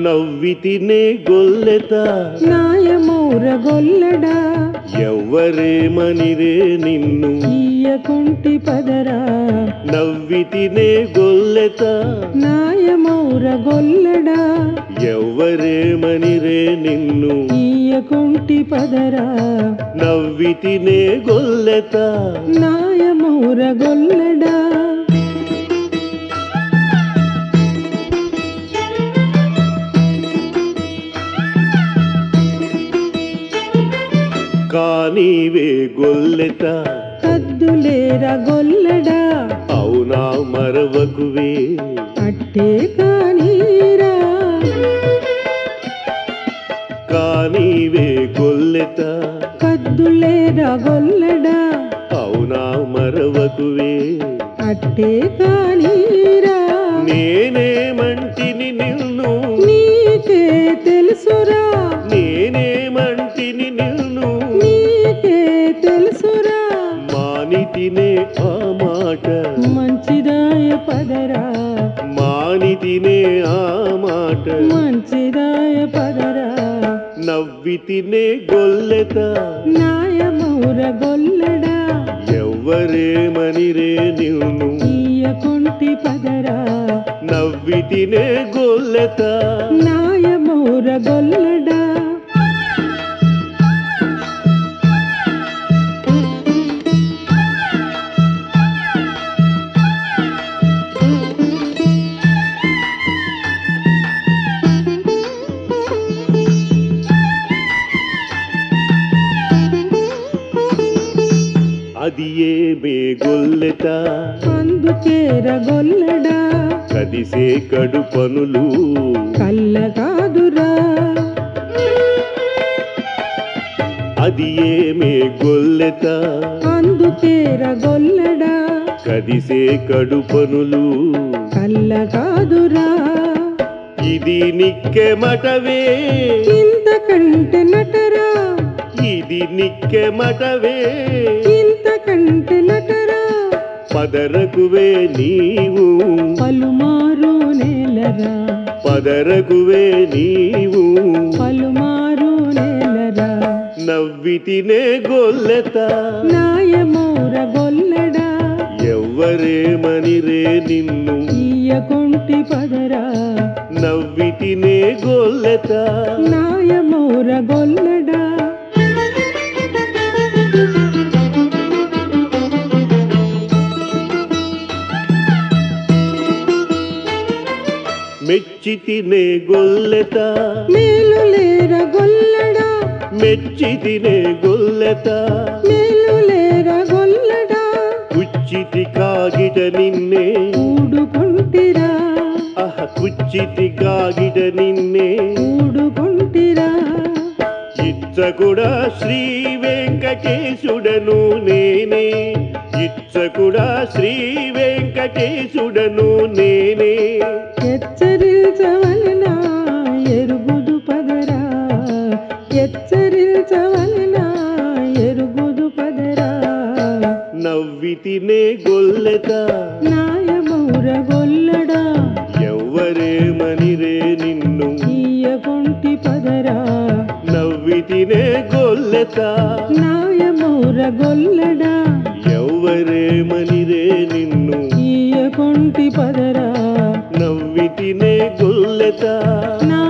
నవ్వితినే గొల్లెత నాయమౌర గొల్లడా ఎవ్వరేమనిరే నిన్ను ఈయకుంటి పదరా నవ్వితినే గొల్లెత నాయమౌర గొల్లడా ఎవ్వరేమనిరే నిన్ను ఈయకుంటి పదరా నవ్వితినే గొల్లెత నాయమౌర గొల్లడా కానీవే గొల్లెత కద్దులేరా గొల్లడా అవునా మరవకువే అట్టే కానీరా కానీవే గొల్లెత కద్దులేరా గొల్లడా అవునా మరవకువే అట్టే కానీరా నేనేమంటిని నిన్ను నీకే తెలుసురా నేనేమంటిని నిన్ను నీకే తెలుసురా మానితినే ఆ మాట మంచిదాయ పదరా మానితినే ఆ మాట మంచిదాయ పదరా నవ్వితినే గొల్లెత నాయమౌర గొల్లడా ఎవ్వరేమనిరే నిన్ను ఈయకుంటి పదరా నవ్వితినే గొల్లెత నాయమౌర గొల్లడా అది ఏమే గొల్లెత అందుకేర గొల్లడా కదిసే కడు పనులు కళ్ళ కాదురా అది ఏమే గొల్లెత అందుకేర గొల్లడా కదిసే కడు పనులు కళ్ళ కాదురా ఇది నిక్కెమటవే ఇంతకంటే నటరా ఇది నిక్కెమటవే ఇంతకంటే నటరా పదరకువే నీవు పలుమారు నేలరా పదరకువే నీవు పలుమారు నేలరా నవ్వితినే గొల్లెత నాయమౌర గొల్లడా ఎవ్వరేమనిరే నిన్ను ఈయకుంటి పదరా నవ్వితినే గొల్లెత నాయమౌర గొల్లడా మెచ్చితినే గొల్లెత మేలులేర గొల్లడా మెచ్చితినే గొల్లెత మేలులేర గొల్లడా కుచ్చితి కాగిట నిన్నే ఊడుకుంటిరా కుచ్చితి కాగిట నిన్నే ఊడుకుంటిరా ఇచ్చకుడా శ్రీ వెంకటేశుడను నేనే ఇచ్చకుడా శ్రీ వెంకటేశుడను నేనే హెచ్చరించవలనా ఎరుగుదు పదరా హెచ్చరించవలనా ఎరుగుదు పదరా నవ్వితినే గొల్లెత నాయమౌర గొల్లడా ఎవ్వరేమనిరే నిన్ను ఈయకుంటి పదరా నవ్వితినే గొల్లెత నాయమౌర గొల్లడా ఎవ్వరేమనిరే నిన్ను ఈయకుంటి పదరా నవ్వితినే గొల్లెత నా